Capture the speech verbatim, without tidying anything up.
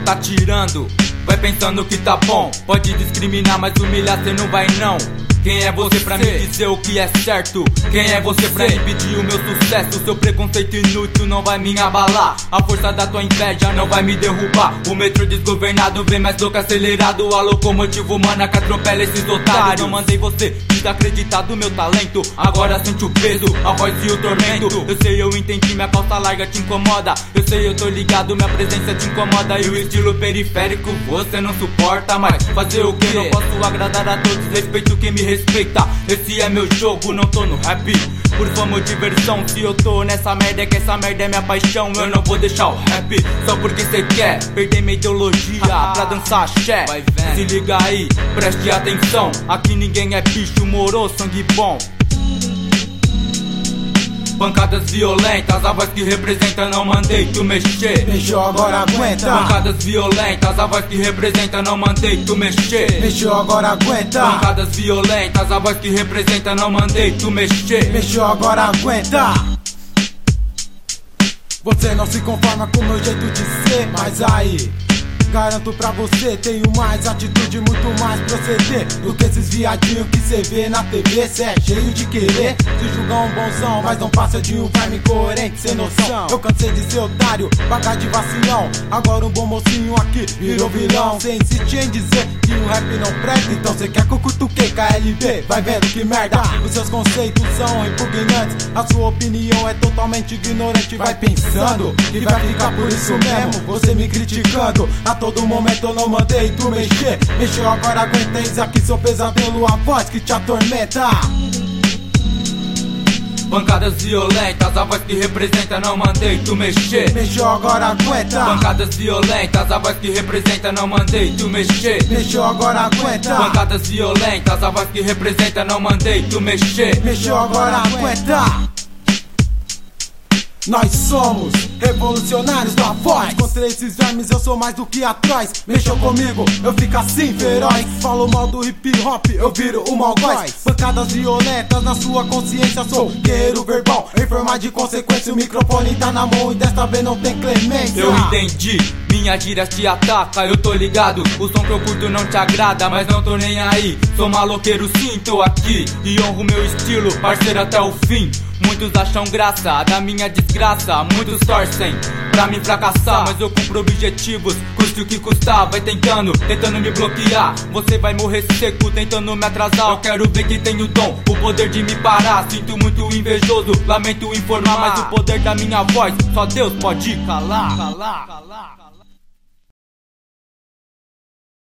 tá tirando, vai pensando que tá bom. Pode discriminar, mas humilhar cê não vai não. Quem é você pra me dizer o que é certo? Quem é você pra impedir o meu sucesso? Seu preconceito inútil não vai me abalar. A força da tua inveja não vai me derrubar. O metrô desgovernado vem mais louco acelerado. A locomotiva humana que atropela esses otários. Não mandei você desacreditar do meu talento. Agora sente o peso, a voz e o tormento. Eu sei, eu entendi, minha calça larga te incomoda. Eu sei, eu tô ligado, minha presença te incomoda. E o estilo periférico você não suporta. Mas fazer o que? Não posso agradar a todos, respeito quem me respeita. Esse é meu jogo, não tô no rap por fama ou diversão. Se eu tô nessa merda é que essa merda é minha paixão. Eu não vou deixar o rap só porque cê quer perder minha ideologia pra dançar axé. Se liga aí, preste atenção. Aqui ninguém é bicho, moro, sangue bom. Pancadas violentas, a voz que representa, não mandei tu mexer. Mexeu, agora aguenta. Pancadas violentas, a voz que representa, não mandei tu mexer. Mexeu, agora aguenta. Pancadas violentas, a voz que representa, não mandei tu mexer. Mexeu, agora aguenta. Você não se conforma com o meu jeito de ser, mas aí garanto pra você, tenho mais atitude, muito mais proceder do que esses viadinhos que cê vê na T V. Cê é cheio de querer se julgar um bonzão, mas não passa de um verme incoerente, sem noção. Eu cansei de ser otário, pagar de vacilão. Agora um bom mocinho aqui virou vilão. Cê insiste em dizer que o rap não presta, então cê quer que eu cutuque K L B? Vai vendo que merda, os seus conceitos são repugnantes. A sua opinião é totalmente ignorante. Vai pensando que vai ficar por isso mesmo, você me criticando. A todo momento eu não mandei tu mexer. Mexeu, agora aguenta, eis aqui seu pesadelo, a voz que te atormenta. Pancadas violentas, a voz que representa, não mandei tu mexer. Mexeu, agora aguenta. Pancadas violentas, a voz que representa, não mandei tu mexer. Mexeu, agora aguenta. Pancadas violentas, a voz que representa, não mandei tu mexer. Mexeu, agora aguenta. Nós somos revolucionários da voz. Contra esses vermes eu sou mais do que atroz. Mexeu comigo, eu fico assim feroz. Falo mal do hip hop, eu viro o malgoz. Pancadas violentas na sua consciência, sou guerreiro verbal. Em forma de consequência, o microfone tá na mão e desta vez não tem clemência. Eu entendi, minha gíria te ataca, eu tô ligado. O som que eu curto não te agrada, mas não tô nem aí. Sou maloqueiro sim, tô aqui e honro meu estilo, parceiro até o fim. Muitos acham graça da minha desgraça, muitos torcem pra me fracassar, mas eu cumpro objetivos, custe o que custar. Vai tentando, tentando me bloquear, você vai morrer seco tentando me atrasar. Eu quero ver que tem o dom, o poder de me parar. Sinto muito invejoso, lamento informar, mas o poder da minha voz só Deus pode calar, calar, calar, calar.